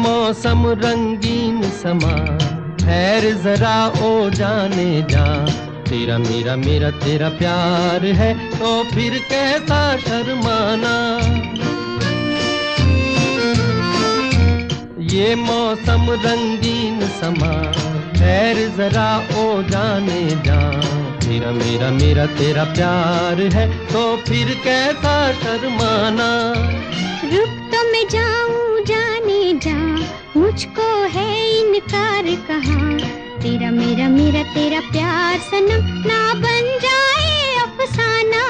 मौसम रंगीन समा, ठहर जरा ओ जाने जा। तेरा मेरा मेरा तेरा प्यार है तो फिर कैसा शर्माना। ये मौसम रंगीन समा, ठहर जरा ओ जाने जा। तेरा मेरा मेरा तेरा प्यार है तो फिर कैसा शर्माना। रुक तो मैं जाऊं जाने जा, मुझको है इनकार कहाँ। तेरा मेरा मेरा तेरा प्यार सनम ना बन जाए अफसाना।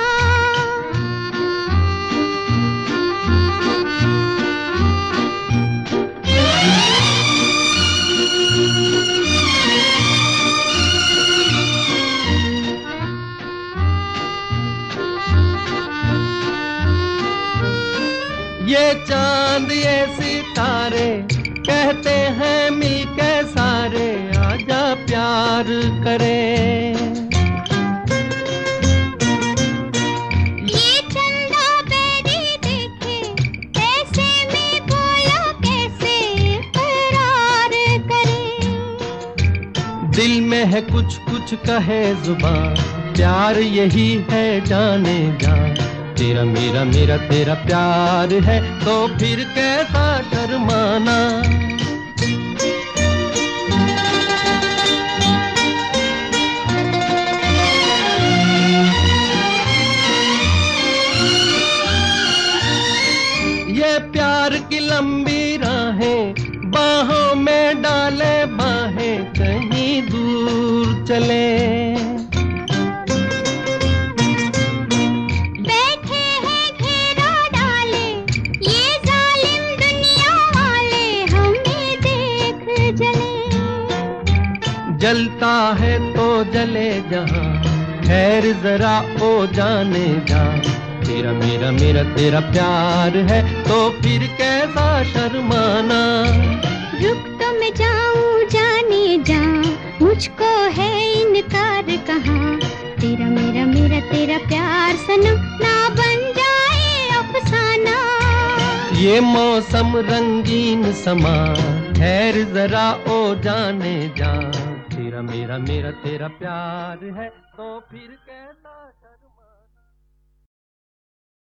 ये चांद ये सितारे कहते हैं मिलके सारे, आजा प्यार करें। ये चंदा बेरी देखे ऐसे में बोलो कैसे करार करे। दिल में है कुछ कुछ कहे जुबान, प्यार यही है जाने जा। तेरा मेरा मेरा तेरा प्यार है तो फिर कैसा शर्माना। ये प्यार की लंबी राहें, बाहों में डाले बाहें, कहीं दूर चले। जलता है तो जले जहां, खैर जरा ओ जाने जा। तेरा मेरा मेरा तेरा प्यार है तो फिर कैसा शर्माना। रुक तो मैं जाऊं जाने जा, मुझको है इनकार कहाँ। तेरा मेरा मेरा तेरा प्यार सनम ना बन जाए अफसाना। ये मौसम रंगीन समा, ठहर जरा ओ जाने जा। तेरा मेरा मेरा तेरा प्यार है तो फिर कैसा शर्मा।